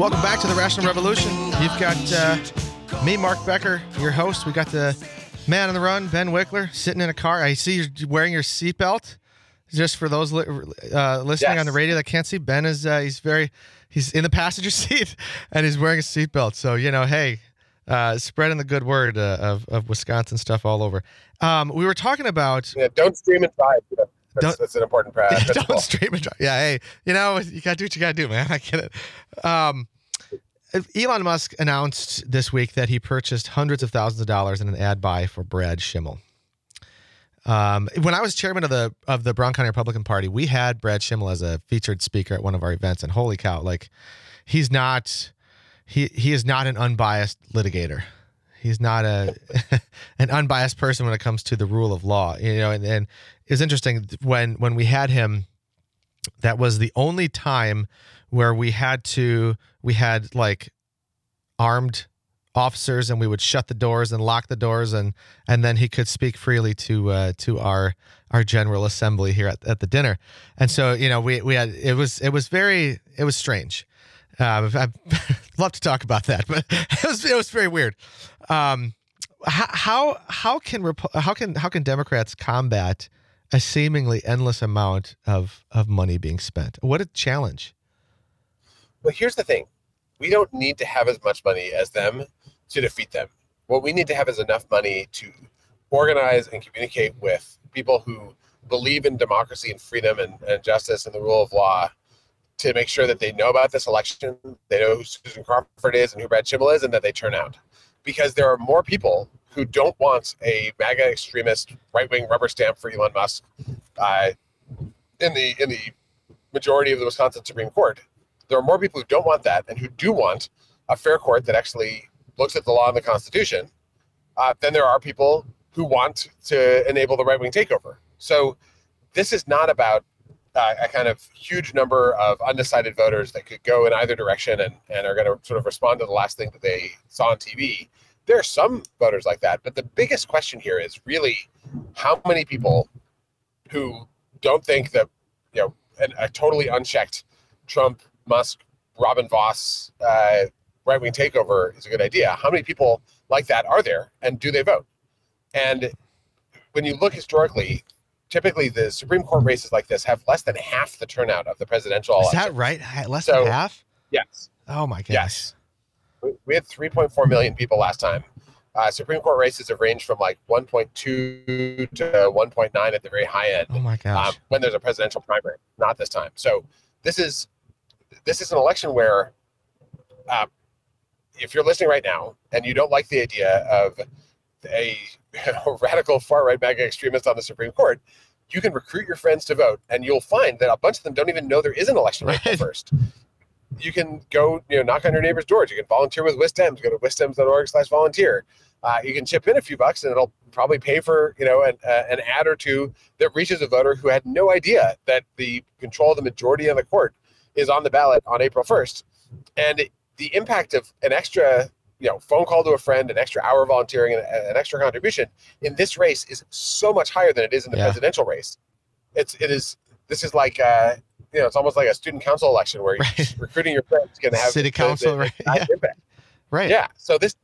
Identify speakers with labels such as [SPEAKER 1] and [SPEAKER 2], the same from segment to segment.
[SPEAKER 1] Welcome back to the Rational Revolution. You've got me, Mark Becker, your host. We got the man on the run, Ben Wickler, sitting in a car. I see you're wearing your seatbelt. Just for those listening on the radio that can't see, Ben is he's in the passenger seat and he's wearing a seatbelt. So hey, spreading the good word of Wisconsin stuff all over. We were talking about
[SPEAKER 2] don't stream and drive. That's an important principle.
[SPEAKER 1] Don't stream and drive. Yeah, hey, you gotta do what you gotta do, man. I get it. Elon Musk announced this week that he purchased hundreds of thousands of dollars in an ad buy for Brad Schimmel. When I was chairman of the Brown County Republican Party, we had Brad Schimmel as a featured speaker at one of our events, and holy cow, like he is not an unbiased litigator. He's not an unbiased person when it comes to the rule of law. And it was interesting when we had him. That was the only time where we had like armed officers, and we would shut the doors and lock the doors, and then he could speak freely to our General Assembly here at the dinner. And so we had it was strange. I'd love to talk about that, but it was very weird. How can Democrats combat a seemingly endless amount of money being spent? What a challenge.
[SPEAKER 2] Well, here's the thing. We don't need to have as much money as them to defeat them. What we need to have is enough money to organize and communicate with people who believe in democracy and freedom and justice and the rule of law, to make sure that they know about this election, they know who Susan Crawford is and who Brad Schimmel is, and that they turn out. Because there are more people who don't want a MAGA extremist right-wing rubber stamp for Elon Musk in the majority of the Wisconsin Supreme Court. There are more people who don't want that and who do want a fair court that actually looks at the law and the Constitution than there are people who want to enable the right-wing takeover. So this is not about a kind of huge number of undecided voters that could go in either direction and are going to sort of respond to the last thing that they saw on TV. There are some voters like that, but the biggest question here is really how many people who don't think that a totally unchecked Trump, Musk, Robin Voss right-wing takeover is a good idea. How many people like that are there, and do they vote? And when you look historically, typically the Supreme Court races like this have less than half the turnout of the presidential election.
[SPEAKER 1] Is that right? Less than half?
[SPEAKER 2] Yes.
[SPEAKER 1] Oh my gosh.
[SPEAKER 2] Yes. We had 3.4 million people last time. Supreme Court races have ranged from like 1.2 to 1.9 at the very high end.
[SPEAKER 1] Oh my gosh.
[SPEAKER 2] When there's a presidential primary, not this time. So this is an election where if you're listening right now and you don't like the idea of a radical far-right MAGA extremist on the Supreme Court, you can recruit your friends to vote, and you'll find that a bunch of them don't even know there is an election on April 1st. You can go, knock on your neighbor's doors. You can volunteer with WisDems. Go to wisdems.org/volunteer. You can chip in a few bucks, and it'll probably pay for, an ad or two that reaches a voter who had no idea that the control of the majority on the court is on the ballot on April 1st. And the impact of an extra phone call to a friend, an extra hour volunteering, and an extra contribution in this race is so much higher than it is in the presidential race. This is like it's almost like a student council election where you're recruiting your friends going to have
[SPEAKER 1] city council, right?
[SPEAKER 2] Impact.
[SPEAKER 1] Right.
[SPEAKER 2] Yeah. So this,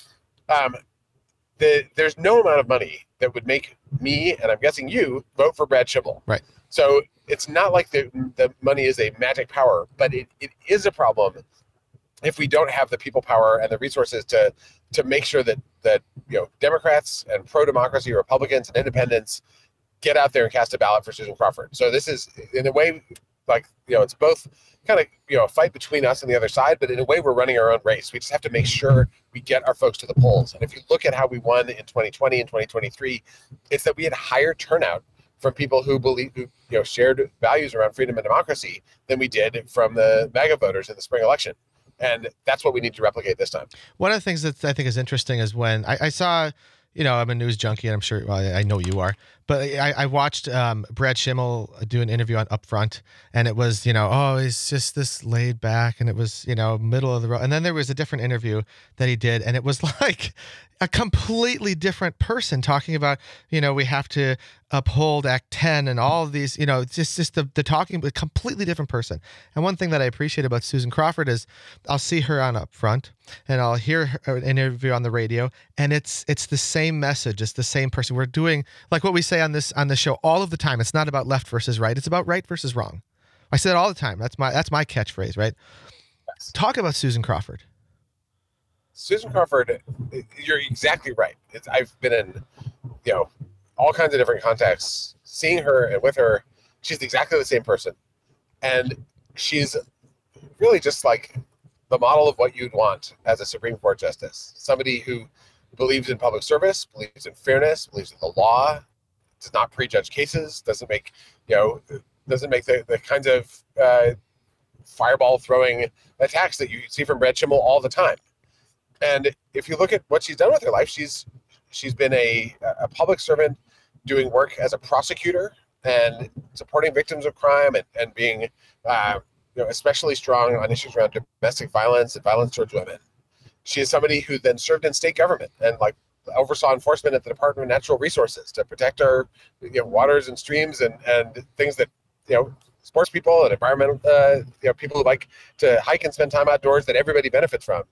[SPEAKER 2] there's no amount of money that would make me, and I'm guessing you, vote for Brad Schimmel.
[SPEAKER 1] Right.
[SPEAKER 2] So it's not like the money is a magic power, but it is a problem if we don't have the people power and the resources to make sure that Democrats and pro-democracy Republicans and independents get out there and cast a ballot for Susan Crawford. So this is, in a way, it's both kind of, a fight between us and the other side, but in a way we're running our own race. We just have to make sure we get our folks to the polls. And if you look at how we won in 2020 and 2023, it's that we had higher turnout from people who shared values around freedom and democracy than we did from the MAGA voters in the spring election. And that's what we need to replicate this time.
[SPEAKER 1] One of the things that I think is interesting is when I saw, I'm a news junkie, and I'm sure, I know you are, But I watched Brad Schimmel do an interview on Upfront, and it was, oh, he's just this laid back, and it was, middle of the road. And then there was a different interview that he did, and it was like a completely different person talking about, we have to uphold Act 10 and all of these, just the talking, but completely different person. And one thing that I appreciate about Susan Crawford is I'll see her on Upfront, and I'll hear her an interview on the radio, and it's the same message. It's the same person. We're doing like what we say on this show all of the time. It's not about left versus right. It's about right versus wrong. I say it all the time. That's my catchphrase, right?
[SPEAKER 2] Yes.
[SPEAKER 1] Talk about Susan Crawford.
[SPEAKER 2] Susan Crawford, you're exactly right. I've been in, all kinds of different contexts, seeing her and with her. She's exactly the same person. And she's really just like the model of what you'd want as a Supreme Court justice. Somebody who believes in public service, believes in fairness, believes in the law, does not prejudge cases, doesn't make the kinds of fireball throwing attacks that you see from Brad Schimmel all the time. And if you look at what she's done with her life, she's been a public servant doing work as a prosecutor and supporting victims of crime and being especially strong on issues around domestic violence and violence towards women. She is somebody who then served in state government and oversaw enforcement at the Department of Natural Resources to protect our waters and streams and things that sports people and environmental people who like to hike and spend time outdoors that everybody benefits from.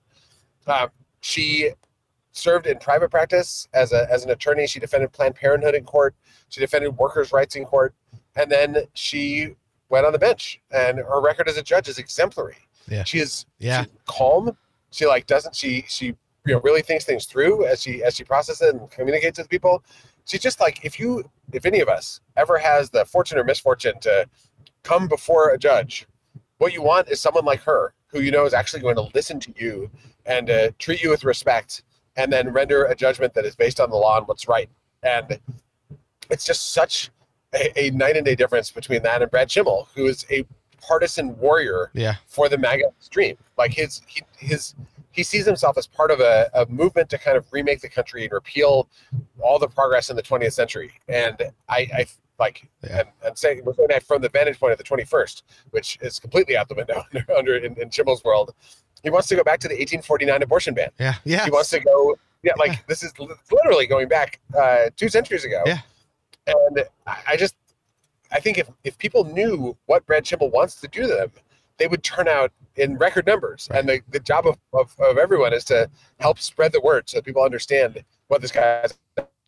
[SPEAKER 2] She served in private practice as an attorney. She defended Planned Parenthood in court. She defended workers' rights in court, and then she went on the bench. And her record as a judge is exemplary.
[SPEAKER 1] Yeah.
[SPEAKER 2] She's calm. She she really thinks things through as she processes it and communicates with people. She's just like, if any of us ever has the fortune or misfortune to come before a judge, what you want is someone like her who is actually going to listen to you and treat you with respect and then render a judgment that is based on the law and what's right. And it's just such a night and day difference between that and Brad Schimmel, who is a partisan warrior for the MAGA extreme. Like he sees himself as part of a movement to kind of remake the country and repeal all the progress in the 20th century. And I say we're saying that from the vantage point of the 21st, which is completely out the window in Schimmel's world. He wants to go back to the 1849 abortion ban.
[SPEAKER 1] Yeah.
[SPEAKER 2] He wants to go. This is literally going back 2 centuries ago.
[SPEAKER 1] Yeah.
[SPEAKER 2] And I think if people knew what Brad Schimmel wants to do to them, they would turn out in record numbers. Right. And the job of everyone is to help spread the word so people understand what this guy is.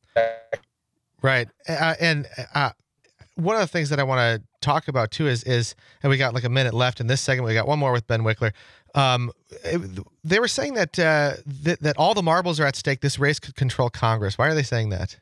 [SPEAKER 1] Right. And one of the things that I want to talk about too is, and we got like a minute left in this segment. We got one more with Ben Wickler. They were saying that that all the marbles are at stake. This race could control Congress. Why are they saying that?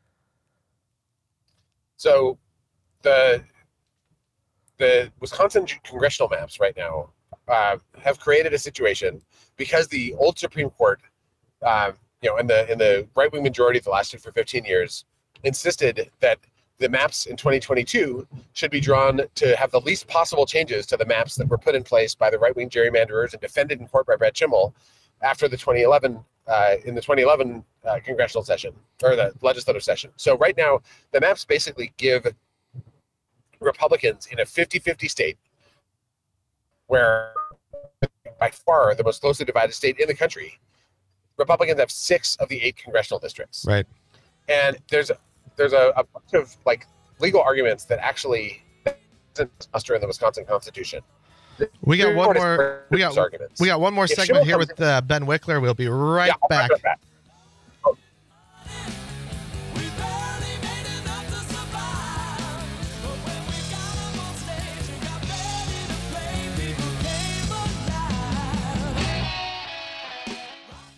[SPEAKER 2] So the Wisconsin congressional maps right now have created a situation because the old Supreme Court, in the right-wing majority that lasted for 15 years, insisted that the maps in 2022 should be drawn to have the least possible changes to the maps that were put in place by the right-wing gerrymanderers and defended in court by Brad Schimmel after the 2011 congressional session or the legislative session. So right now, the maps basically give Republicans in a 50-50 state, where by far the most closely divided state in the country, Republicans have 6 of the 8 congressional districts.
[SPEAKER 1] Right.
[SPEAKER 2] And there's a bunch of legal arguments that actually doesn't muster in the Wisconsin Constitution.
[SPEAKER 1] We got one more. We got one more segment here with Ben Wickler. We'll be right back.